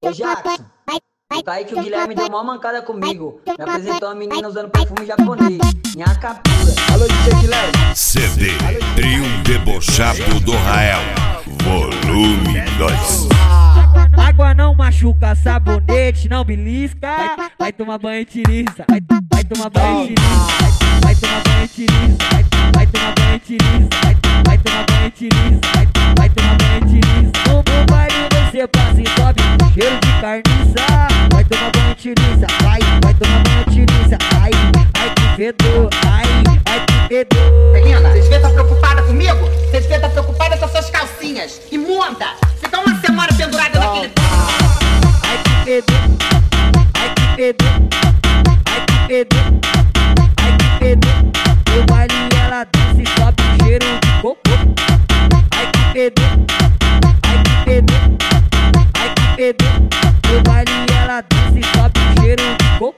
Ô Jackson, tá aí que o Guilherme deu uma mancada comigo. Me apresentou uma menina usando perfume japonês. Minha captura. Alô, DJ Guilherme. CD Trio Debochado do Rael, volume 2. Água não machuca, sabonete não belisca. Vai tomar banho e tiriça. Vai tomar banho e tiriça. Vai tomar banho e tiriça. Vai tomar banho e tiriça. Vai tomar banho e tiriça. Vai tomar banho e tiriça. No baile você passa e sobe cheiro de carniça. Vai tomar banho e tiriça. Vai tomar banho e tiriça. Ai que fedor. Ai que fedor. Menina, vocês devem estar preocupada comigo? Vocês devem estar preocupada com as suas calcinhas imunda. Fica uma semana pendurada naquele... Ai que fedor. Ai que fedor. Ai que fedor. Ai que fedor. No baile ela dança e sobe cheiro de cocô. Ai que fedor. Ai que fedor. Ai que fedor. No baile ela dança e sobe cheiro de cocô.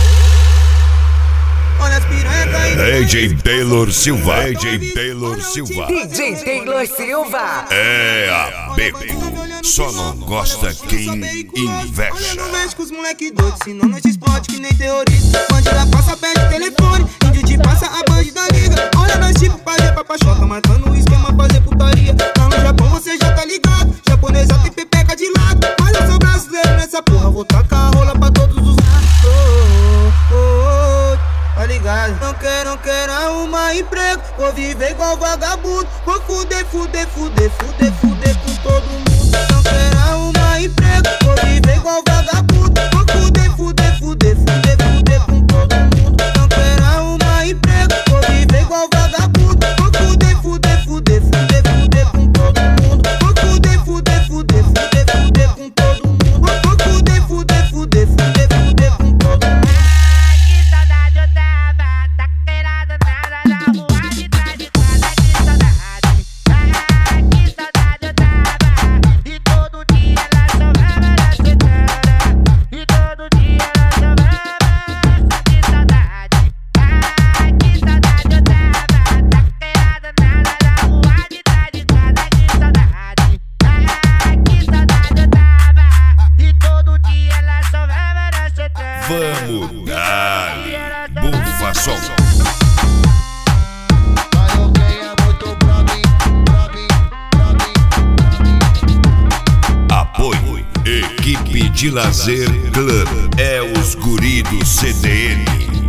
Olha as piranha aí. DJ Taylor Silva. DJ Taylor Silva. DJ Taylor Silva. É a Beco. Só não gosta quem inveja. Olha, não mexe com os moleque doido, senão nós te explode que nem terrorista. Bandida passa, pede telefone, índio te passa, a bandida liga. Olha nós tipo fazer pra pachoca, matando o esquema, fazer putaria. Lá no Japão você já tá ligado, japonesa tem pepeca de lado. Mas eu sou brasileiro nessa porra, vou tacar a rola pra todos os lados. Tá ligado? Não quero arrumar emprego, vou viver igual vagabundo. Vou fuder com todo mundo. Não quero arrumar emprego, vou viver igual vagabundo. Vou fuder com todo mundo. Não quero arrumar emprego, vou viver igual vagabundo. Vou fuder com todo mundo. Vou fuder com todo mundo. Vou fuder com todo mundo. Que saudade eu tava, tá querendo nada na rua de trás de casa, que saudade. Que saudade eu tava, e todo dia ela somava na cetana, e todo dia ela somava, que saudade. Que saudade eu tava, tá querendo nada na rua de trás de casa, que saudade. Que saudade eu tava, e todo dia ela somava na cetana. Vamos dar bufa som. Apoio Equipe de Lazer Club. É os guri do CDN.